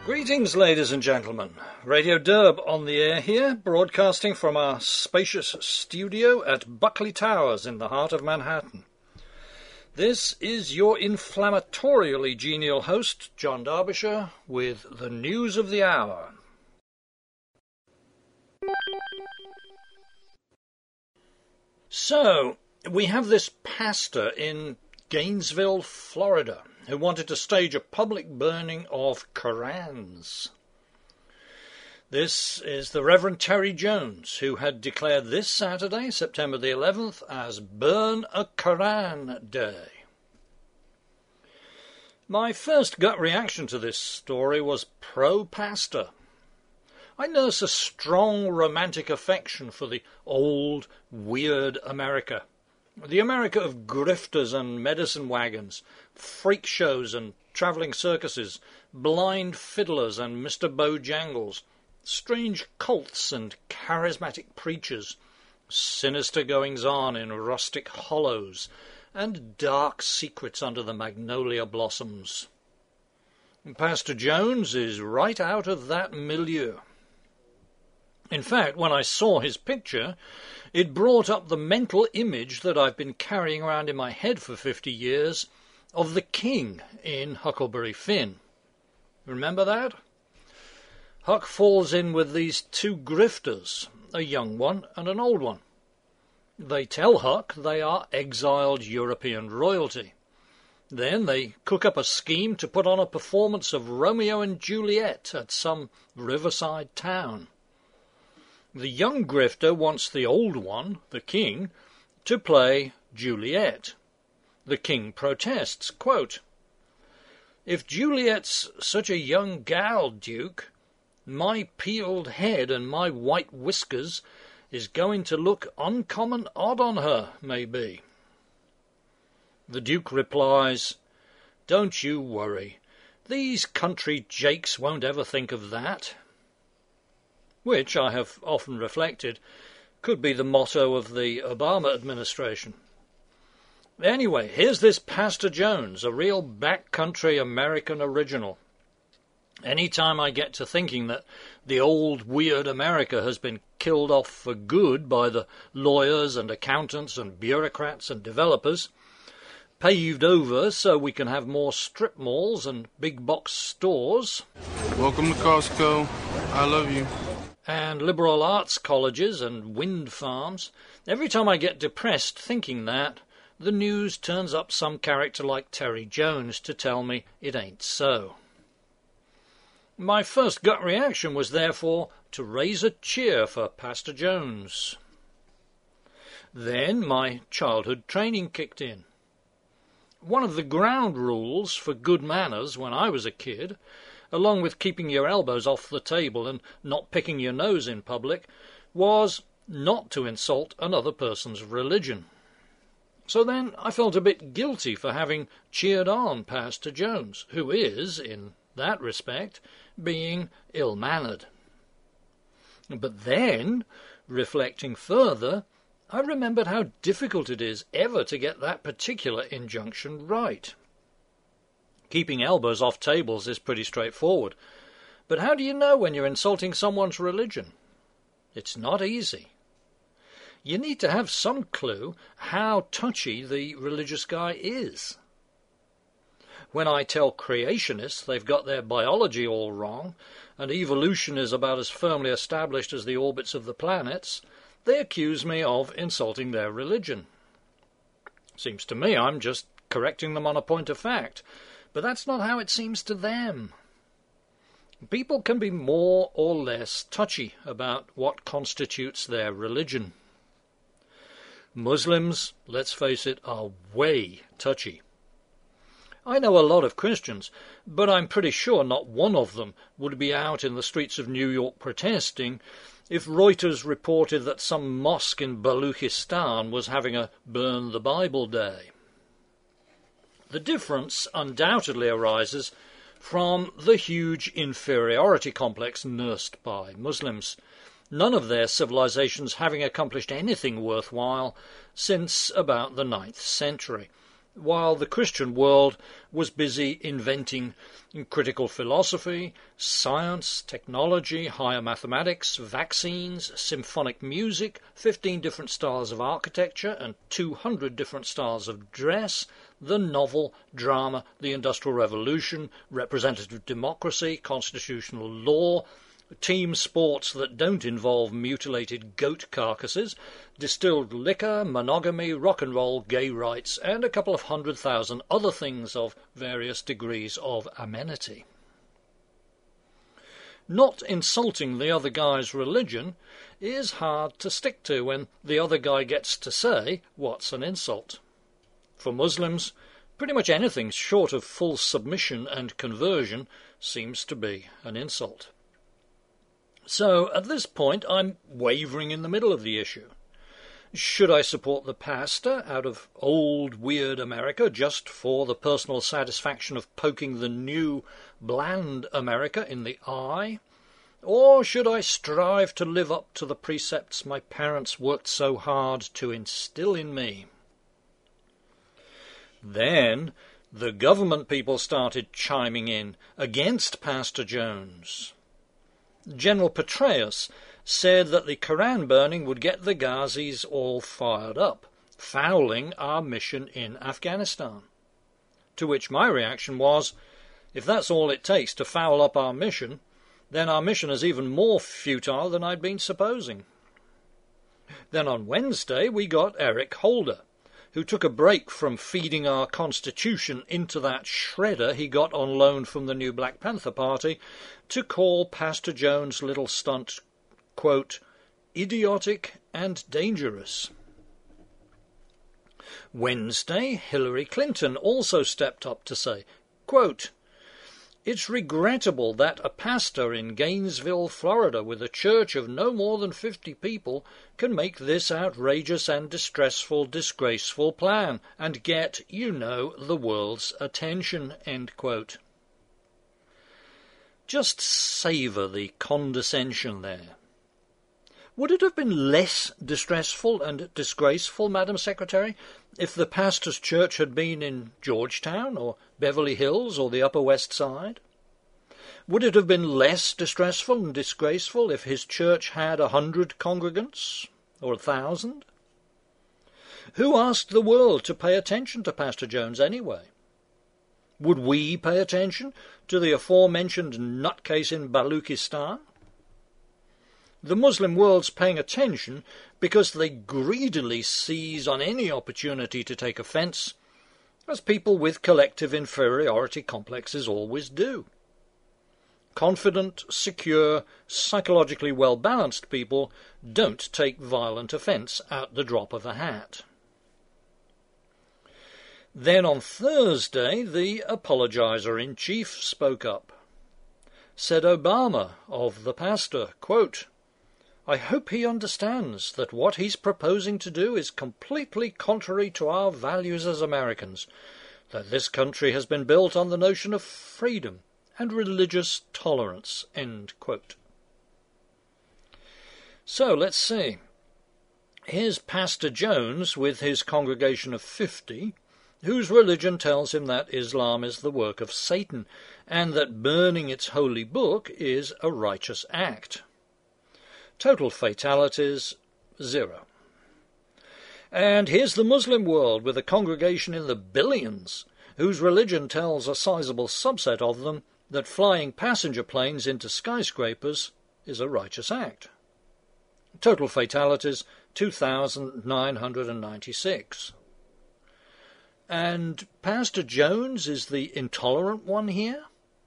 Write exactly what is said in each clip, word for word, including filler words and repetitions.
Greetings, ladies and gentlemen. Radio Derb on the air here, broadcasting from our spacious studio at Buckley Towers in the heart of Manhattan. This is your inflammatorially genial host, John Derbyshire, with the news of the hour. So, we have this pastor in Gainesville, Florida, who wanted to stage a public burning of Korans. This is the Reverend Terry Jones, who had declared this Saturday, September the eleventh, as Burn a Koran Day. My first gut reaction to this story was pro-pastor. I nurse a strong romantic affection for the old, weird America. The America of grifters and medicine wagons, freak shows and travelling circuses, blind fiddlers and Mister Bojangles, strange cults and charismatic preachers, sinister goings-on in rustic hollows, and dark secrets under the magnolia blossoms. Pastor Jones is right out of that milieu. In fact, when I saw his picture, it brought up the mental image that I've been carrying around in my head for fifty years of the king in Huckleberry Finn. Remember that? Huck falls in with these two grifters, a young one and an old one. They tell Huck they are exiled European royalty. Then they cook up a scheme to put on a performance of Romeo and Juliet at some riverside town. The young grifter wants the old one, the king, to play Juliet. The king protests, quote, "If Juliet's such a young gal, Duke, my peeled head and my white whiskers is going to look uncommon odd on her, maybe." The Duke replies, "Don't you worry. These country jakes won't ever think of that." Which, I have often reflected, could be the motto of the Obama administration. Anyway, here's this Pastor Jones, a real backcountry American original. Any time I get to thinking that the old weird America has been killed off for good by the lawyers and accountants and bureaucrats and developers, paved over so we can have more strip malls and big box stores. Welcome to Costco. I love you. And liberal arts colleges and wind farms. Every time I get depressed thinking that, the news turns up some character like Terry Jones to tell me it ain't so. My first gut reaction was therefore to raise a cheer for Pastor Jones. Then my childhood training kicked in. One of the ground rules for good manners when I was a kid, along with keeping your elbows off the table and not picking your nose in public, was not to insult another person's religion. So then I felt a bit guilty for having cheered on Pastor Jones, who is, in that respect, being ill-mannered. But then, reflecting further, I remembered how difficult it is ever to get that particular injunction right. Keeping elbows off tables is pretty straightforward, but how do you know when you're insulting someone's religion? It's not easy. You need to have some clue how touchy the religious guy is. When I tell creationists they've got their biology all wrong, and evolution is about as firmly established as the orbits of the planets, they accuse me of insulting their religion. Seems to me I'm just correcting them on a point of fact, but that's not how it seems to them. People can be more or less touchy about what constitutes their religion. Muslims, let's face it, are way touchy. I know a lot of Christians, but I'm pretty sure not one of them would be out in the streets of New York protesting if Reuters reported that some mosque in Baluchistan was having a Burn the Bible Day. The difference undoubtedly arises from the huge inferiority complex nursed by Muslims, none of their civilizations having accomplished anything worthwhile since about the ninth century, while the Christian world was busy inventing critical philosophy, science, technology, higher mathematics, vaccines, symphonic music, fifteen different styles of architecture and two hundred different styles of dress, the novel, drama, the Industrial Revolution, representative democracy, constitutional law, team sports that don't involve mutilated goat carcasses, distilled liquor, monogamy, rock and roll, gay rights, and a couple of hundred thousand other things of various degrees of amenity. Not insulting the other guy's religion is hard to stick to when the other guy gets to say, "What's an insult?" For Muslims, pretty much anything short of full submission and conversion seems to be an insult. So, at this point, I'm wavering in the middle of the issue. Should I support the pastor out of old, weird America just for the personal satisfaction of poking the new, bland America in the eye? Or should I strive to live up to the precepts my parents worked so hard to instill in me? Then the government people started chiming in against Pastor Jones. General Petraeus said that the Koran burning would get the Ghazis all fired up, fouling our mission in Afghanistan. To which my reaction was, if that's all it takes to foul up our mission, then our mission is even more futile than I'd been supposing. Then on Wednesday we got Eric Holder, who took a break from feeding our Constitution into that shredder he got on loan from the new Black Panther Party, to call Pastor Jones' little stunt, quote, idiotic and dangerous. Wednesday, Hillary Clinton also stepped up to say, quote, it's regrettable that a pastor in Gainesville, Florida, with a church of no more than fifty people, can make this outrageous and distressful, disgraceful plan and get, you know, the world's attention, end quote. Just savour the condescension there. Would it have been less distressful and disgraceful, Madam Secretary, if the pastor's church had been in Georgetown or Beverly Hills or the Upper West Side? Would it have been less distressful and disgraceful if his church had a hundred congregants or a thousand? Who asked the world to pay attention to Pastor Jones anyway? Would we pay attention to the aforementioned nutcase in Baluchistan? The Muslim world's paying attention because they greedily seize on any opportunity to take offence, as people with collective inferiority complexes always do. Confident, secure, psychologically well-balanced people don't take violent offence at the drop of a hat. Then on Thursday, the apologizer-in-chief spoke up. Said Obama of the pastor, quote, I hope he understands that what he's proposing to do is completely contrary to our values as Americans, that this country has been built on the notion of freedom and religious tolerance, end quote. So, let's see. Here's Pastor Jones with his congregation of fifty, whose religion tells him that Islam is the work of Satan, and that burning its holy book is a righteous act. Total fatalities, zero. And here's the Muslim world with a congregation in the billions, whose religion tells a sizable subset of them that flying passenger planes into skyscrapers is a righteous act. Total fatalities, two thousand nine hundred ninety-six. And Pastor Jones is the intolerant one here?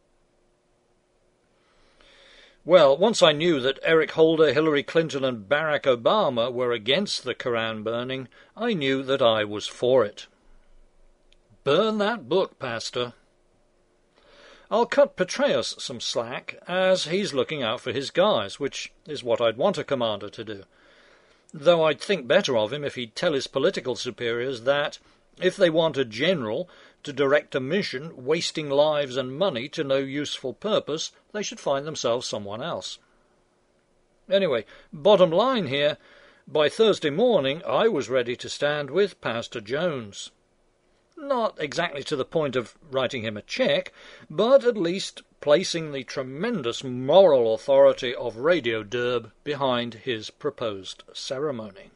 Well, once I knew that Eric Holder, Hillary Clinton and Barack Obama were against the Koran burning, I knew that I was for it. Burn that book, Pastor. I'll cut Petraeus some slack, as he's looking out for his guys, which is what I'd want a commander to do. Though I'd think better of him if he'd tell his political superiors that, if they want a general to direct a mission wasting lives and money to no useful purpose, they should find themselves someone else. Anyway, bottom line here, by Thursday morning I was ready to stand with Pastor Jones. Not exactly to the point of writing him a cheque, but at least placing the tremendous moral authority of Radio Derb behind his proposed ceremony.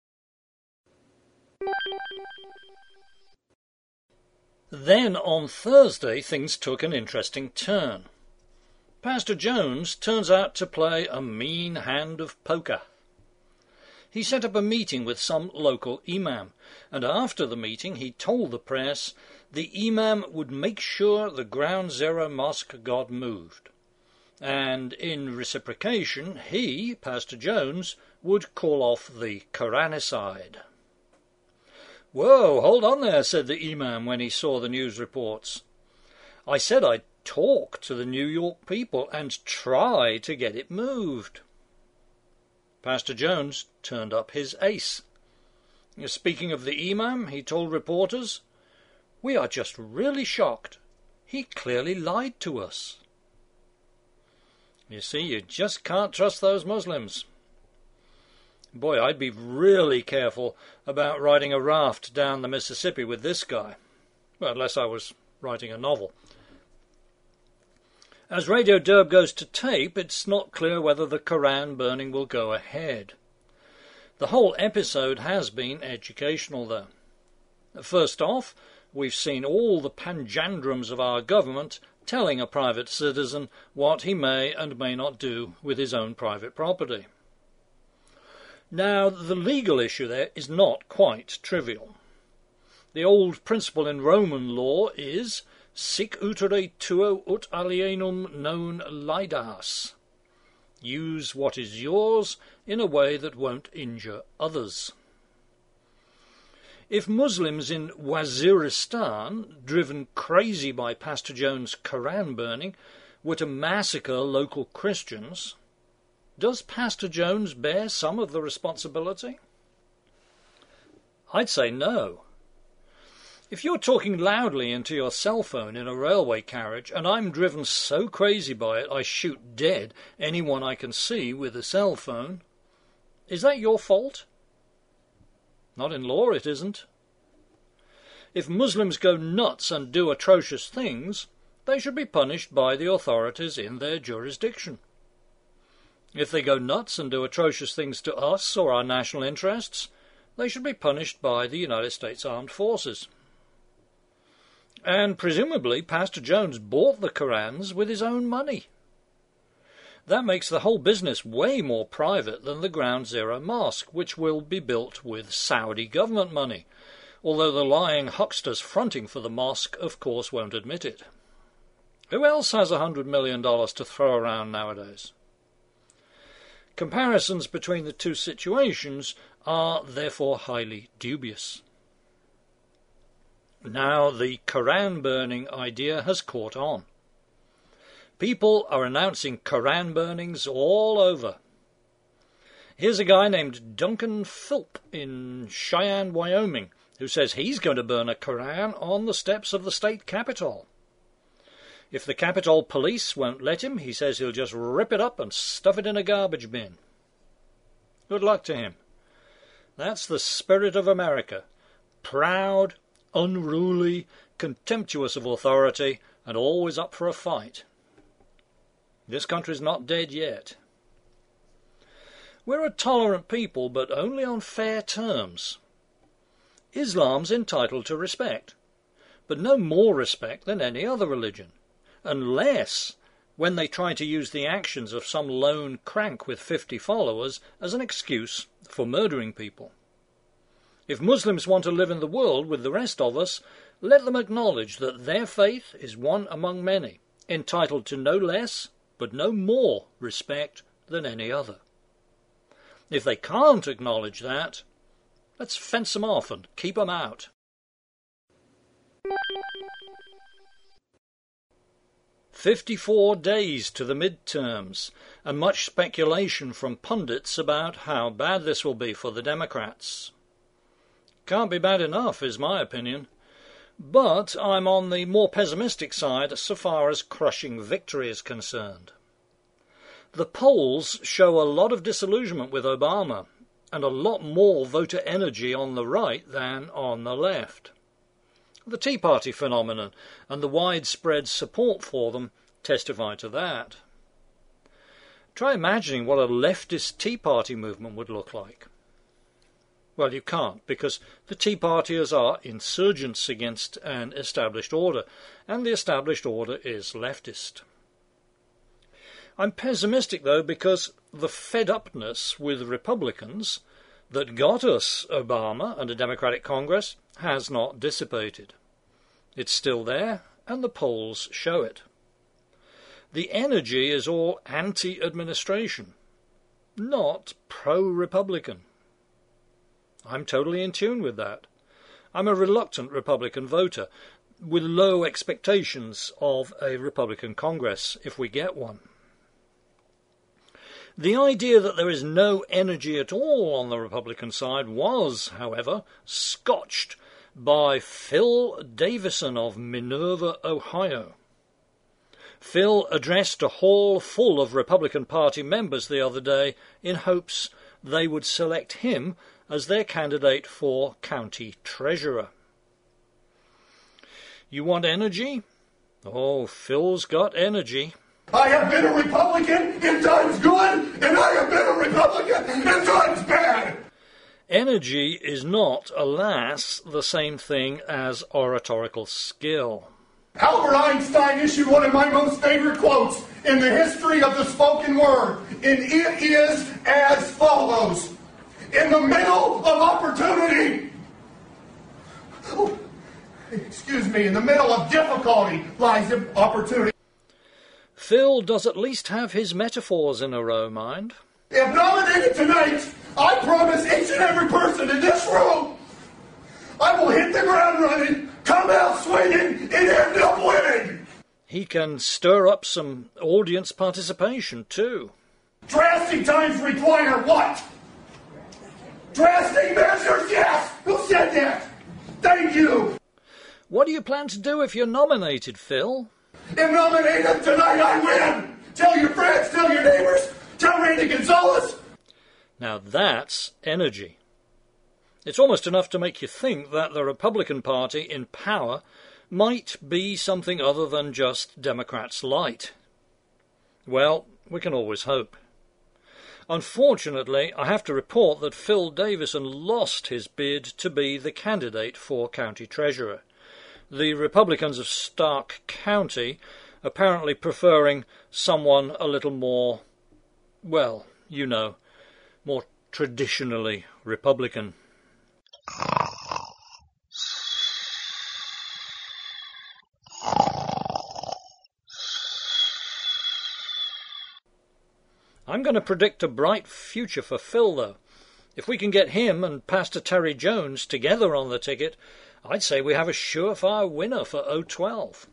Then on Thursday things took an interesting turn. Pastor Jones turns out to play a mean hand of poker. He set up a meeting with some local imam, and after the meeting he told the press the imam would make sure the Ground Zero Mosque got moved, and in reciprocation he, Pastor Jones, would call off the Quranicide. "Whoa, hold on there," said the imam when he saw the news reports. "I said I'd talk to the New York people and try to get it moved." Pastor Jones turned up his ace. Speaking of the imam, he told reporters, "We are just really shocked. He clearly lied to us." You see, you just can't trust those Muslims. Boy, I'd be really careful about riding a raft down the Mississippi with this guy. Well, unless I was writing a novel. As Radio Derb goes to tape, it's not clear whether the Koran burning will go ahead. The whole episode has been educational, though. First off, we've seen all the panjandrums of our government telling a private citizen what he may and may not do with his own private property. Now, the legal issue there is not quite trivial. The old principle in Roman law is sic utere tuo ut alienum non laedas. Use what is yours in a way that won't injure others. If Muslims in Waziristan, driven crazy by Pastor Jones' Koran burning, were to massacre local Christians, does Pastor Jones bear some of the responsibility? I'd say no. If you're talking loudly into your cell phone in a railway carriage and I'm driven so crazy by it I shoot dead anyone I can see with a cell phone, is that your fault? Not in law, it isn't. If Muslims go nuts and do atrocious things, they should be punished by the authorities in their jurisdiction. If they go nuts and do atrocious things to us or our national interests, they should be punished by the United States Armed Forces. And presumably Pastor Jones bought the Korans with his own money. That makes the whole business way more private than the Ground Zero Mosque, which will be built with Saudi government money, although the lying hucksters fronting for the mosque of course won't admit it. Who else has a hundred million dollars to throw around nowadays? Comparisons between the two situations are therefore highly dubious. Now the Koran burning idea has caught on. People are announcing Koran burnings all over. Here's a guy named Duncan Philp in Cheyenne, Wyoming, who says he's going to burn a Koran on the steps of the state capitol. If the Capitol police won't let him, he says he'll just rip it up and stuff it in a garbage bin. Good luck to him. That's the spirit of America. Proud, unruly, contemptuous of authority, and always up for a fight. This country's not dead yet. We're a tolerant people, but only on fair terms. Islam's entitled to respect, but no more respect than any other religion, unless when they try to use the actions of some lone crank with fifty followers as an excuse for murdering people. If Muslims want to live in the world with the rest of us, let them acknowledge that their faith is one among many, entitled to no less but no more respect than any other. If they can't acknowledge that, let's fence them off and keep them out. Fifty-four days to the midterms, and much speculation from pundits about how bad this will be for the Democrats. Can't be bad enough, is my opinion. But I'm on the more pessimistic side so far as crushing victory is concerned. The polls show a lot of disillusionment with Obama, and a lot more voter energy on the right than on the left. The Tea Party phenomenon and the widespread support for them testify to that. Try imagining what a leftist Tea Party movement would look like. Well, you can't, because the Tea Partiers are insurgents against an established order, and the established order is leftist. I'm pessimistic, though, because the fed-upness with Republicans that got us Obama and a Democratic Congress has not dissipated. It's still there, and the polls show it. The energy is all anti-administration, not pro-Republican. I'm totally in tune with that. I'm a reluctant Republican voter, with low expectations of a Republican Congress, if we get one. The idea that there is no energy at all on the Republican side was, however, scotched by Phil Davison of Minerva, Ohio. Phil addressed a hall full of Republican Party members the other day in hopes they would select him as their candidate for county treasurer. You want energy? Oh, Phil's got energy. I have been a Republican in times good, and I have been a Republican in times bad. Energy is not, alas, the same thing as oratorical skill. Albert Einstein issued one of my most favorite quotes in the history of the spoken word, and it is as follows. In the middle of opportunity, oh, excuse me, in the middle of difficulty lies opportunity. Phil does at least have his metaphors in a row, mind. If nominated tonight, I promise each and every person in this room, I will hit the ground running, come out swinging, and end up winning. He can stir up some audience participation, too. Drastic times require what? Drastic measures, yes! Who said that? Thank you! What do you plan to do if you're nominated, Phil? If nominated tonight, I win! Tell your friends, tell your neighbors, tell Randy Gonzalez. Now that's energy. It's almost enough to make you think that the Republican Party in power might be something other than just Democrats light. Well, we can always hope. Unfortunately, I have to report that Phil Davison lost his bid to be the candidate for county treasurer. The Republicans of Stark County apparently preferring someone a little more, well, you know, more traditionally Republican. I'm going to predict a bright future for Phil, though. If we can get him and Pastor Terry Jones together on the ticket, I'd say we have a surefire winner for oh twelve.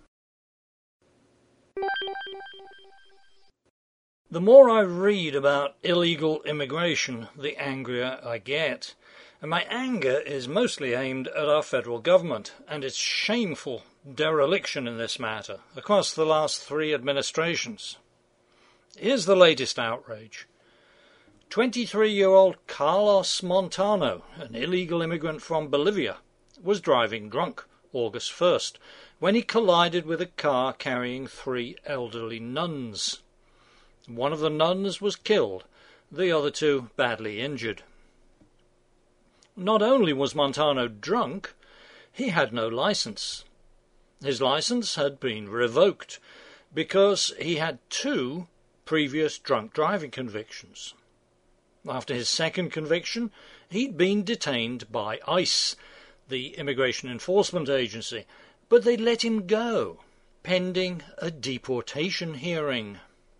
The more I read about illegal immigration, the angrier I get. And my anger is mostly aimed at our federal government and its shameful dereliction in this matter across the last three administrations. Here's the latest outrage. twenty-three-year-old Carlos Montano, an illegal immigrant from Bolivia, was driving drunk August first when he collided with a car carrying three elderly nuns. One of the nuns was killed, the other two badly injured. Not only was Montano drunk, he had no license. His license had been revoked because he had two previous drunk driving convictions. After his second conviction, he'd been detained by ICE, the Immigration Enforcement Agency, but they let him go, pending a deportation hearing.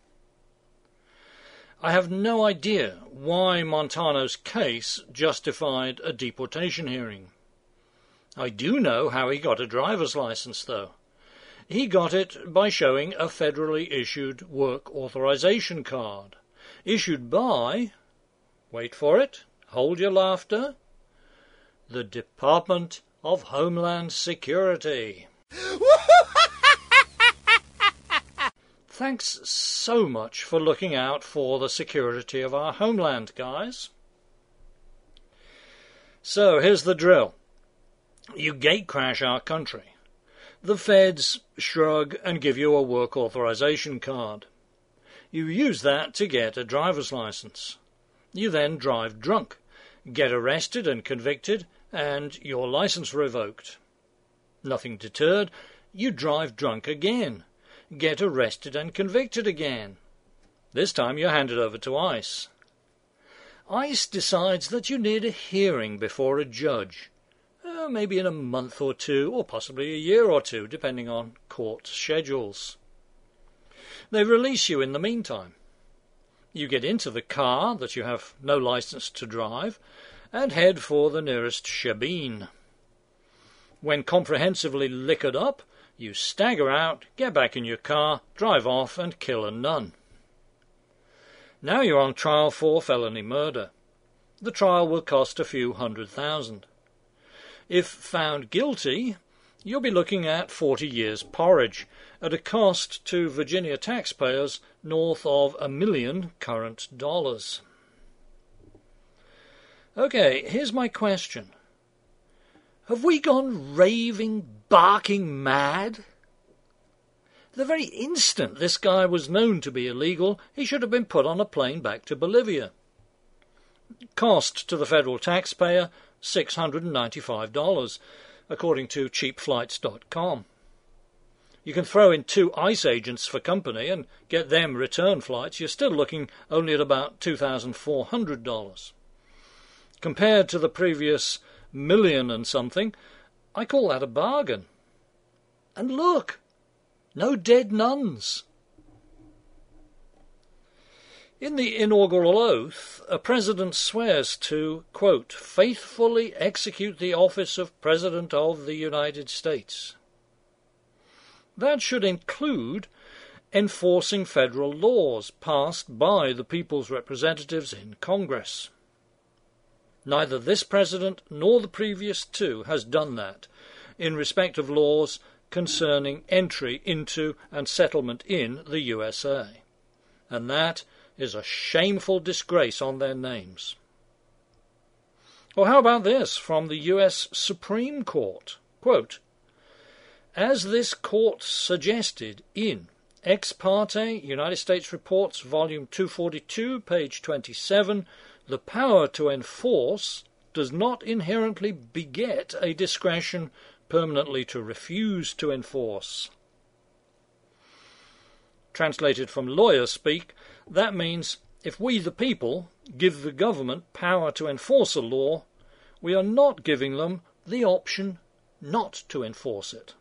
I have no idea why Montano's case justified a deportation hearing. I do know how he got a driver's license, though. He got it by showing a federally issued work authorization card, issued by, wait for it, hold your laughter, the Department of Homeland Security. Thanks so much for looking out for the security of our homeland, guys. So here's the drill. You gatecrash our country. The feds shrug and give you a work authorization card. You use that to get a driver's license. You then drive drunk, get arrested and convicted, and your license revoked. Nothing deterred, you drive drunk again, get arrested and convicted again. This time you're handed over to ICE. ICE decides that you need a hearing before a judge, uh, maybe in a month or two, or possibly a year or two, depending on court schedules. They release you in the meantime. You get into the car that you have no license to drive and head for the nearest shebeen. When comprehensively liquored up, you stagger out, get back in your car, drive off and kill a nun. Now you're on trial for felony murder. The trial will cost a few hundred thousand. If found guilty, you'll be looking at forty years' porridge, at a cost to Virginia taxpayers north of a million current dollars. Okay, here's my question. Have we gone raving, barking mad? The very instant this guy was known to be illegal, he should have been put on a plane back to Bolivia. Cost to the federal taxpayer, six hundred ninety-five dollars, according to cheap flights dot com. You can throw in two ICE agents for company and get them return flights. You're still looking only at about two thousand four hundred dollars. Compared to the previous million and something, I call that a bargain. And look, no dead nuns. In the inaugural oath, a president swears to, quote, faithfully execute the office of President of the United States. That should include enforcing federal laws passed by the people's representatives in Congress. Neither this president nor the previous two has done that in respect of laws concerning entry into and settlement in the U S A. And that is a shameful disgrace on their names. Or how about this from the U S Supreme Court? Quote, as this court suggested in Ex parte United States Reports, Volume two forty-two, page twenty-seven, the power to enforce does not inherently beget a discretion permanently to refuse to enforce. Translated from lawyer speak, that means if we the people give the government power to enforce a law, we are not giving them the option not to enforce it.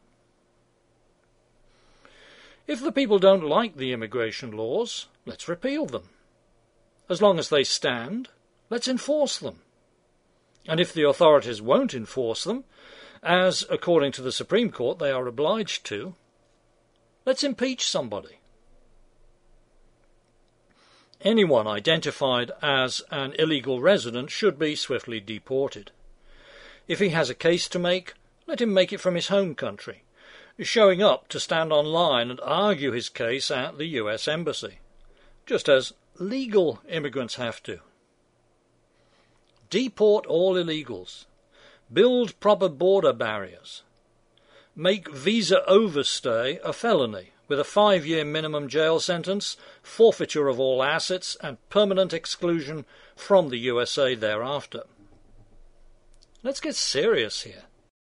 If the people don't like the immigration laws, let's repeal them. As long as they stand, let's enforce them. And if the authorities won't enforce them, as, according to the Supreme Court, they are obliged to, let's impeach somebody. Anyone identified as an illegal resident should be swiftly deported. If he has a case to make, let him make it from his home country, showing up to stand online and argue his case at the U S Embassy, just as legal immigrants have to. Deport all illegals. Build proper border barriers. Make visa overstay a felony with a five-year minimum jail sentence, forfeiture of all assets, and permanent exclusion from the U S A thereafter. Let's get serious here.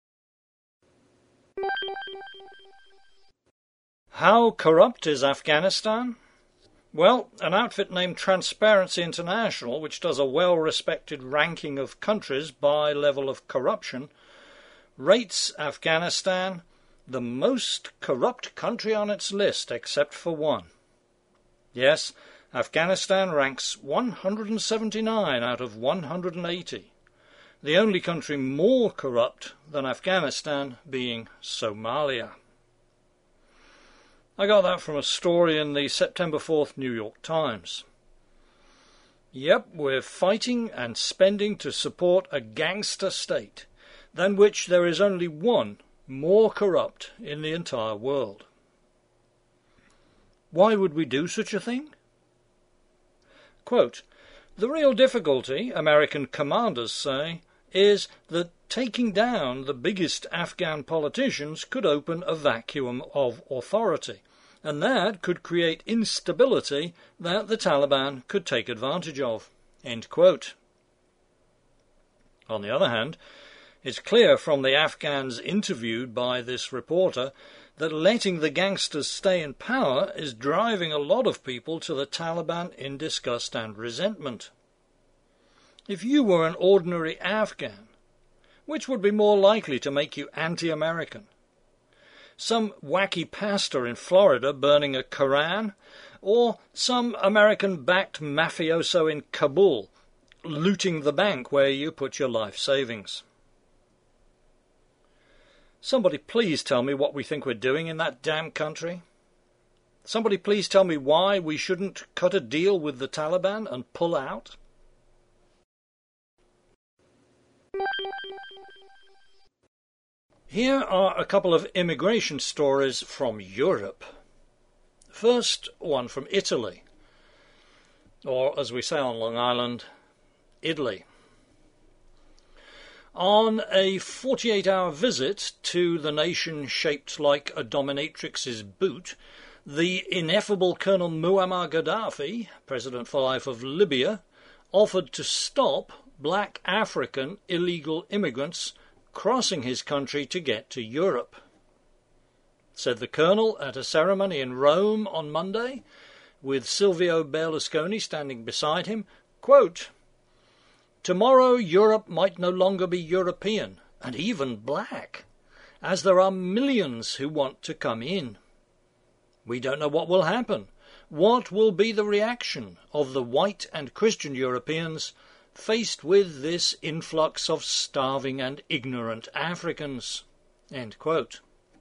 How corrupt is Afghanistan? Well, an outfit named Transparency International, which does a well-respected ranking of countries by level of corruption, rates Afghanistan the most corrupt country on its list, except for one. Yes, Afghanistan ranks one hundred seventy-nine out of one hundred eighty, the only country more corrupt than Afghanistan being Somalia. I got that from a story in the September fourth New York Times. Yep, we're fighting and spending to support a gangster state, than which there is only one more corrupt in the entire world. Why would we do such a thing? Quote, the real difficulty, American commanders say, is that taking down the biggest Afghan politicians could open a vacuum of authority, and that could create instability that the Taliban could take advantage of." End quote. On the other hand, it's clear from the Afghans interviewed by this reporter that letting the gangsters stay in power is driving a lot of people to the Taliban in disgust and resentment. If you were an ordinary Afghan, which would be more likely to make you anti-American? Some wacky pastor in Florida burning a Koran, or some American-backed mafioso in Kabul looting the bank where you put your life savings? Somebody please tell me what we think we're doing in that damn country. Somebody please tell me why we shouldn't cut a deal with the Taliban and pull out. Here are a couple of immigration stories from Europe. First, one from Italy, or as we say on Long Island, Italy. On a forty-eight hour visit to the nation shaped like a dominatrix's boot, the ineffable Colonel Muammar Gaddafi, President for life of Libya, offered to stop black African illegal immigrants crossing his country to get to Europe. Said the Colonel at a ceremony in Rome on Monday, with Silvio Berlusconi standing beside him, quote, "Tomorrow Europe might no longer be European, and even black, as there are millions who want to come in. We don't know what will happen. What will be the reaction of the white and Christian Europeans faced with this influx of starving and ignorant Africans?" End quote.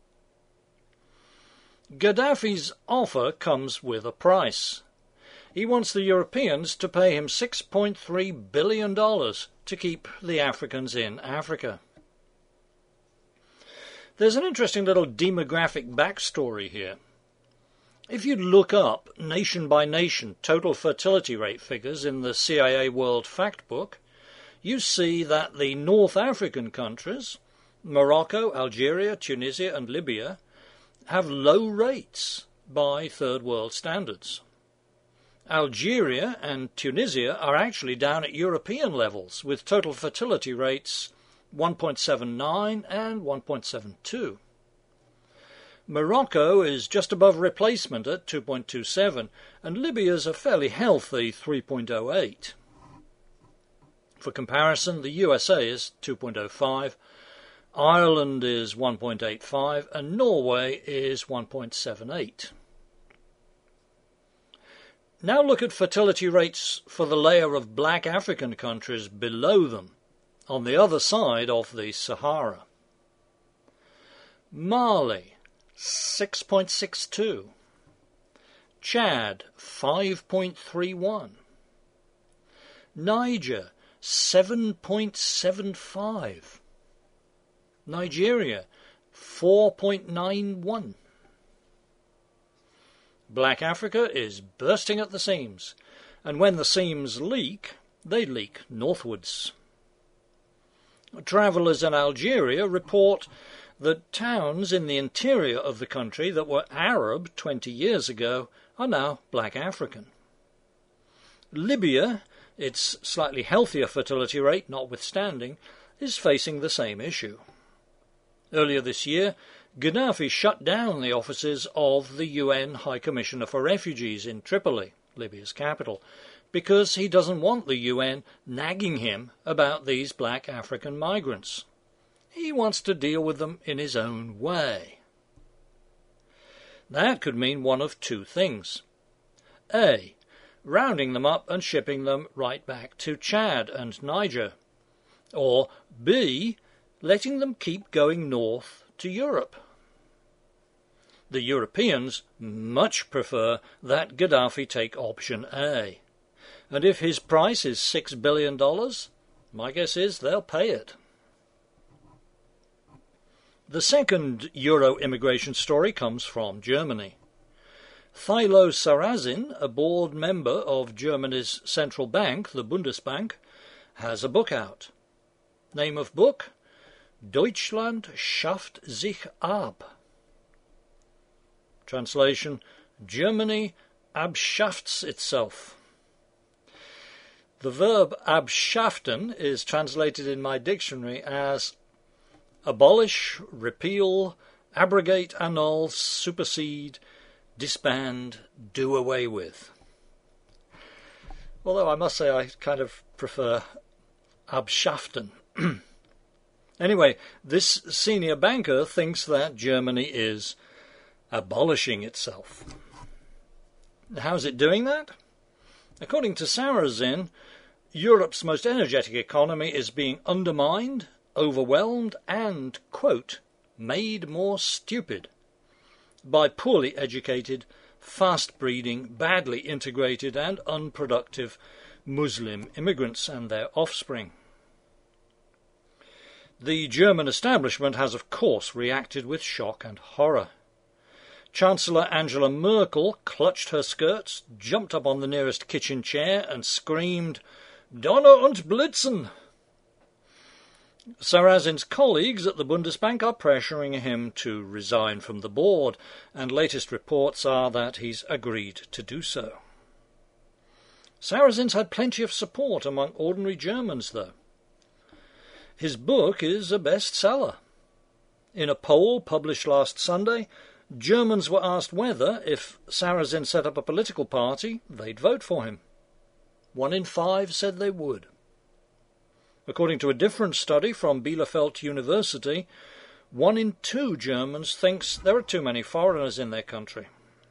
Gaddafi's offer comes with a price. He wants the Europeans to pay him six point three billion dollars to keep the Africans in Africa. There's an interesting little demographic backstory here. If you look up nation by nation total fertility rate figures in the C I A World Factbook, you see that the North African countries, Morocco, Algeria, Tunisia and Libya, have low rates by third world standards. Algeria and Tunisia are actually down at European levels, with total fertility rates one point seven nine and one point seven two. Morocco is just above replacement at two point two seven, and Libya's a fairly healthy three point oh eight. For comparison, the U S A is two point oh five, Ireland is one point eight five, and Norway is one point seven eight. Now look at fertility rates for the layer of black African countries below them, on the other side of the Sahara. Mali, six point six two. Chad, five point three one. Niger, seven point seven five. Nigeria, four point nine one. Black Africa is bursting at the seams, and when the seams leak, they leak northwards. Travellers in Algeria report that towns in the interior of the country that were Arab twenty years ago are now black African. Libya, its slightly healthier fertility rate notwithstanding, is facing the same issue. Earlier this year, Gaddafi shut down the offices of the U N High Commissioner for Refugees in Tripoli, Libya's capital, because he doesn't want the U N nagging him about these black African migrants. He wants to deal with them in his own way. That could mean one of two things. A. Rounding them up and shipping them right back to Chad and Niger. Or B. Letting them keep going north to Europe. The Europeans much prefer that Gaddafi take option A. And if his price is six billion dollars, my guess is they'll pay it. The second Euro immigration story comes from Germany. Thilo Sarrazin, a board member of Germany's central bank, the Bundesbank, has a book out. Name of book: Deutschland schafft sich ab. Translation: Germany abschafts itself. The verb abschaffen is translated in my dictionary as abolish, repeal, abrogate, annul, supersede, disband, do away with. Although I must say I kind of prefer abschaffen. Anyway, this senior banker thinks that Germany is abolishing itself. How's it doing that? According to Sarrazin, Europe's most energetic economy is being undermined, overwhelmed and, quote, made more stupid by poorly educated, fast-breeding, badly integrated and unproductive Muslim immigrants and their offspring. The German establishment has, of course, reacted with shock and horror. Chancellor Angela Merkel clutched her skirts, jumped up on the nearest kitchen chair and screamed, "Donner und Blitzen!" Sarrazin's colleagues at the Bundesbank are pressuring him to resign from the board, and latest reports are that he's agreed to do so. Sarrazin's had plenty of support among ordinary Germans, though. His book is a bestseller. In a poll published last Sunday, Germans were asked whether, if Sarrazin set up a political party, they'd vote for him. One in five said they would. According to a different study from Bielefeld University, one in two Germans thinks there are too many foreigners in their country.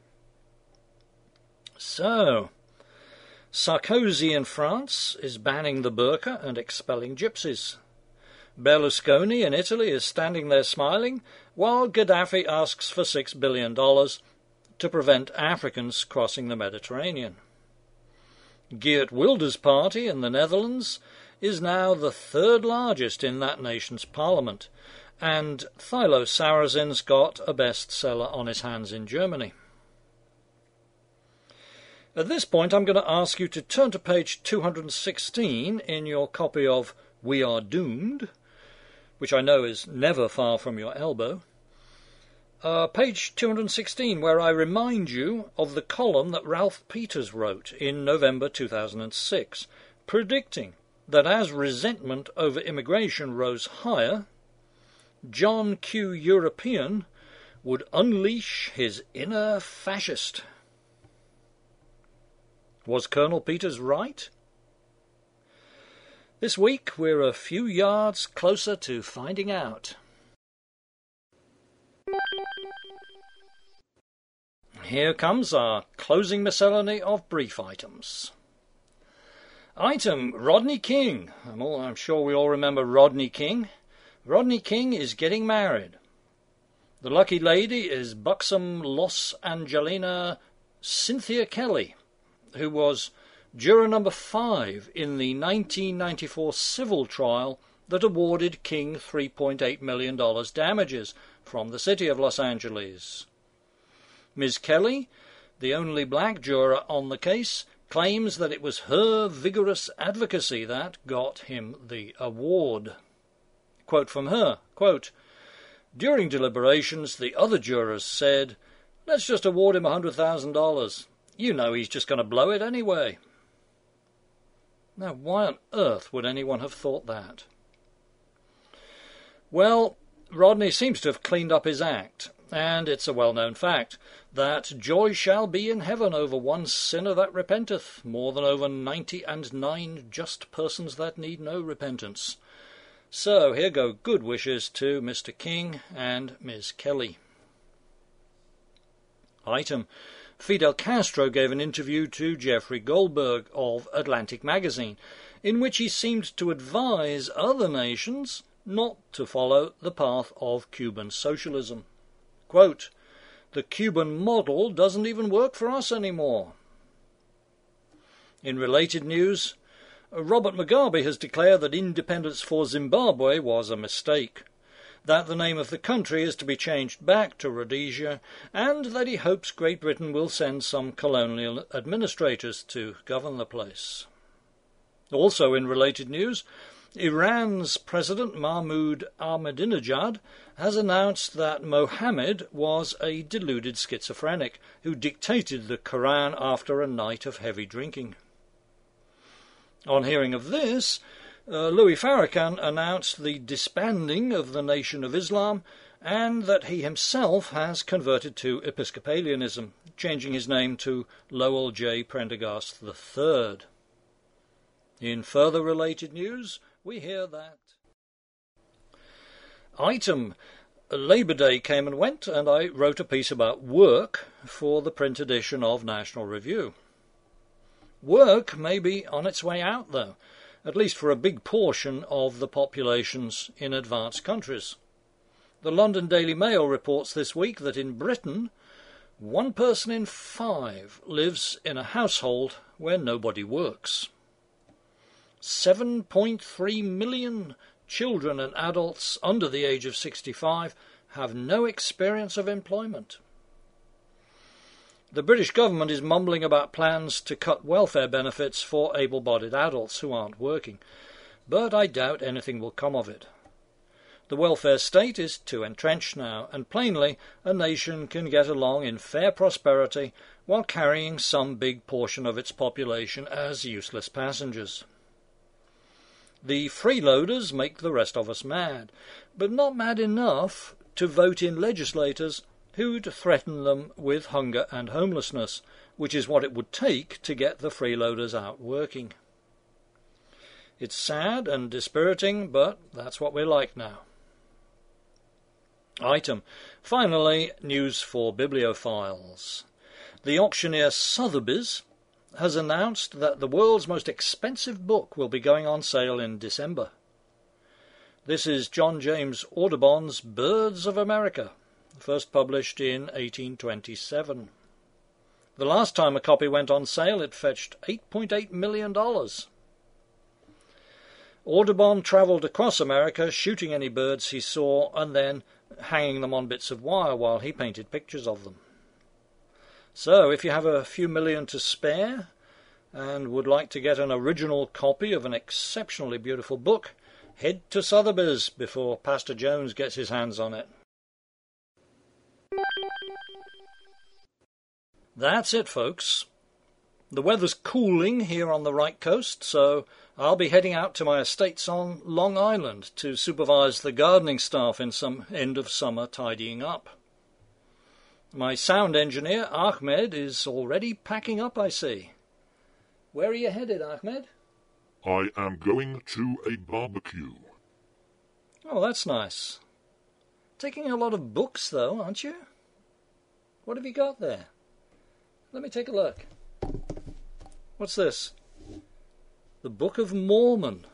So, Sarkozy in France is banning the burqa and expelling gypsies. Berlusconi in Italy is standing there smiling, while Gaddafi asks for six billion dollars to prevent Africans crossing the Mediterranean. Geert Wilders' party in the Netherlands is now the third largest in that nation's parliament, and Thilo Sarrazin's got a bestseller on his hands in Germany. At this point, I'm going to ask you to turn to page two hundred sixteen in your copy of We Are Doomed, which I know is never far from your elbow. Uh, page two hundred sixteen, where I remind you of the column that Ralph Peters wrote in November two thousand six, predicting that as resentment over immigration rose higher, John Q. European would unleash his inner fascist. Was Colonel Peters right? This week we're a few yards closer to finding out. Here comes our closing miscellany of brief items. Item: Rodney King. I'm, all, I'm sure we all remember Rodney King. Rodney King is getting married. The lucky lady is buxom Los Angelina Cynthia Kelly, who was juror number five in the nineteen ninety-four civil trial that awarded King three point eight million dollars damages from the city of Los Angeles. Miz Kelly, the only black juror on the case, claims that it was her vigorous advocacy that got him the award. Quote from her, quote, "During deliberations, the other jurors said, 'Let's just award him one hundred thousand dollars. You know he's just going to blow it anyway.'" Now, why on earth would anyone have thought that? Well, Rodney seems to have cleaned up his act, and it's a well-known fact that joy shall be in heaven over one sinner that repenteth, more than over ninety and nine just persons that need no repentance. So here go good wishes to Mister King and Miz Kelly. Item: Fidel Castro gave an interview to Jeffrey Goldberg of Atlantic Magazine, in which he seemed to advise other nations not to follow the path of Cuban socialism. Quote, "The Cuban model doesn't even work for us anymore." In related news, Robert Mugabe has declared that independence for Zimbabwe was a mistake, that the name of the country is to be changed back to Rhodesia, and that he hopes Great Britain will send some colonial administrators to govern the place. Also in related news, Iran's President Mahmoud Ahmadinejad has announced that Mohammed was a deluded schizophrenic who dictated the Quran after a night of heavy drinking. On hearing of this, uh, Louis Farrakhan announced the disbanding of the Nation of Islam and that he himself has converted to Episcopalianism, changing his name to Lowell J. Prendergast the third. In further related news, we hear that item, Labour Day came and went, and I wrote a piece about work for the print edition of National Review. Work may be on its way out, though, at least for a big portion of the populations in advanced countries. The London Daily Mail reports this week that in Britain, one person in five lives in a household where nobody works. seven point three million children and adults under the age of sixty-five have no experience of employment. The British government is mumbling about plans to cut welfare benefits for able-bodied adults who aren't working, but I doubt anything will come of it. The welfare state is too entrenched now, and plainly a nation can get along in fair prosperity while carrying some big portion of its population as useless passengers. The freeloaders make the rest of us mad, but not mad enough to vote in legislators who'd threaten them with hunger and homelessness, which is what it would take to get the freeloaders out working. It's sad and dispiriting, but that's what we're like now. Item. Finally, news for bibliophiles. The auctioneer Sotheby's has announced that the world's most expensive book will be going on sale in December. This is John James Audubon's Birds of America, first published in eighteen twenty-seven. The last time a copy went on sale, it fetched eight point eight million dollars. Audubon travelled across America, shooting any birds he saw and then hanging them on bits of wire while he painted pictures of them. So, if you have a few million to spare and would like to get an original copy of an exceptionally beautiful book, head to Sotheby's before Pastor Jones gets his hands on it. That's it, folks. The weather's cooling here on the right coast, so I'll be heading out to my estates on Long Island to supervise the gardening staff in some end-of-summer tidying up. My sound engineer, Ahmed, is already packing up, I see. Where are you headed, Ahmed? I am going to a barbecue. Oh, that's nice. Taking a lot of books, though, aren't you? What have you got there? Let me take a look. What's this? The Book of Mormon.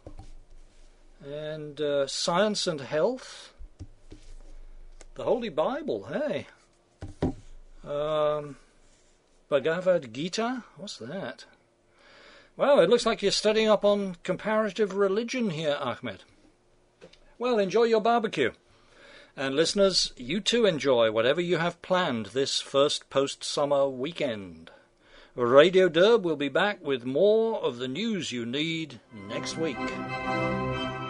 And uh, Science and Health. The Holy Bible, hey. Um, Bhagavad Gita? What's that? Well, it looks like you're studying up on comparative religion here, Ahmed. Well, enjoy your barbecue. And listeners, you too enjoy whatever you have planned this first post-summer weekend. Radio Derb will be back with more of the news you need next week.